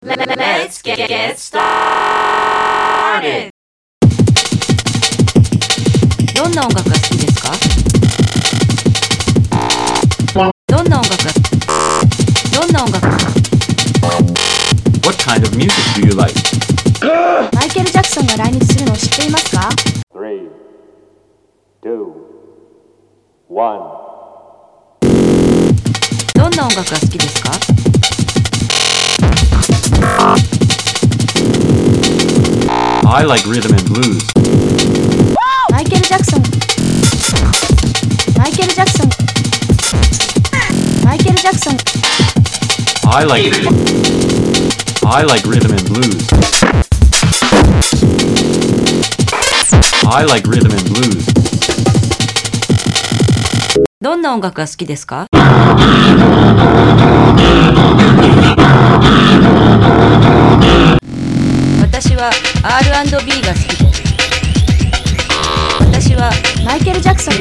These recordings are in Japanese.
Let's get started! どんな音楽が好きですか？どんな音楽がどんな音楽 What kind of music do you like? マイケル・ジャクソンが来日するのを知っていますか？ 3, 2, 1. どんな音楽が好きですか？ I like rhythm and blues. マイケル・ジャクソンマイケル・ジャクソンマイケル・ジャクソン I like rhythm and blues. I like rhythm and blues. どんな音楽が好きですか？私は R&B が好きです。私はマイケル・ジャクソン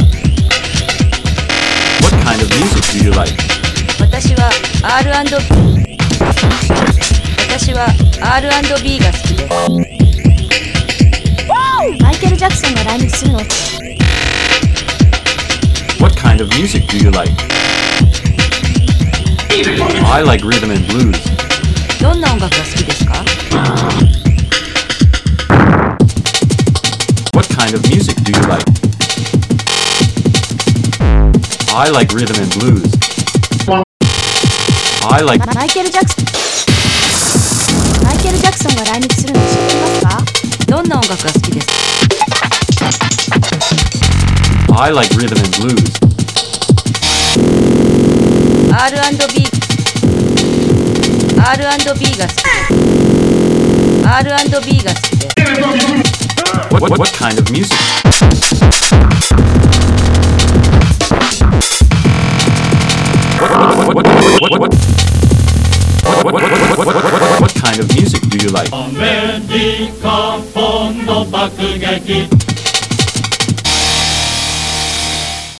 What kind of music do you like? 私は R&B が好きです。 マイケル・ジャクソンが来日するのを What kind of music do you like? I like rhythm and blues. どんな音楽が好きですか？ What kind of music do you like? I like rhythm and blues. I like マイケル・ジャクソンマイケル・ジャクソンが来日するのを知っていますか？ どんな音楽が好きですか？ I like rhythm and blues. R&B が好きです。R&B が好きです。 What kind of music? What kind of music do you like? アメリカ本土爆撃